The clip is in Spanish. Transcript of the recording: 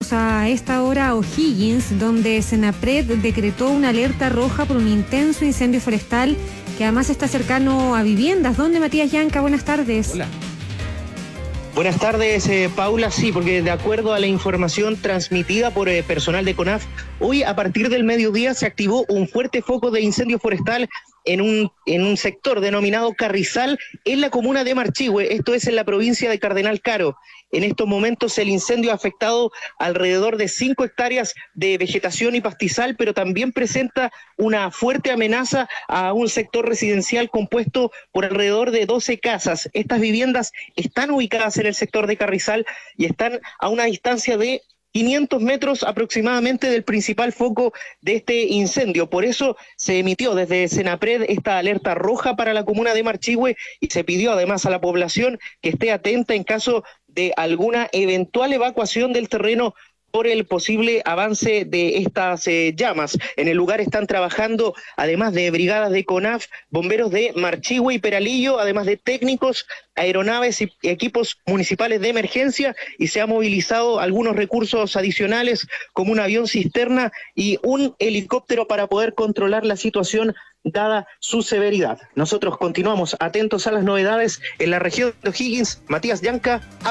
A esta hora a O'Higgins, donde Senapred decretó una alerta roja por un intenso incendio forestal que además está cercano a viviendas. ¿Dónde, Matías Llanca? Buenas tardes. Hola. Buenas tardes, Paula. Sí, porque de acuerdo a la información transmitida por personal de CONAF, hoy a partir del mediodía se activó un fuerte foco de incendio forestal en un sector denominado Carrizal, en la comuna de Marchihue, esto es en la provincia de Cardenal Caro. En estos momentos el incendio ha afectado alrededor de 5 hectáreas de vegetación y pastizal, pero también presenta una fuerte amenaza a un sector residencial compuesto por alrededor de 12 casas. Estas viviendas están ubicadas en el sector de Carrizal y están a una distancia de 500 metros aproximadamente del principal foco de este incendio. Por eso se emitió desde Senapred esta alerta roja para la comuna de Marchihue y se pidió además a la población que esté atenta en caso de alguna eventual evacuación del terreno por el posible avance de estas llamas. En el lugar están trabajando, además de brigadas de CONAF, bomberos de Marchihue y Peralillo, además de técnicos, aeronaves y equipos municipales de emergencia, y se ha movilizado algunos recursos adicionales como un avión cisterna y un helicóptero para poder controlar la situación dada su severidad. Nosotros continuamos atentos a las novedades en la región de O'Higgins. Matías Llanca.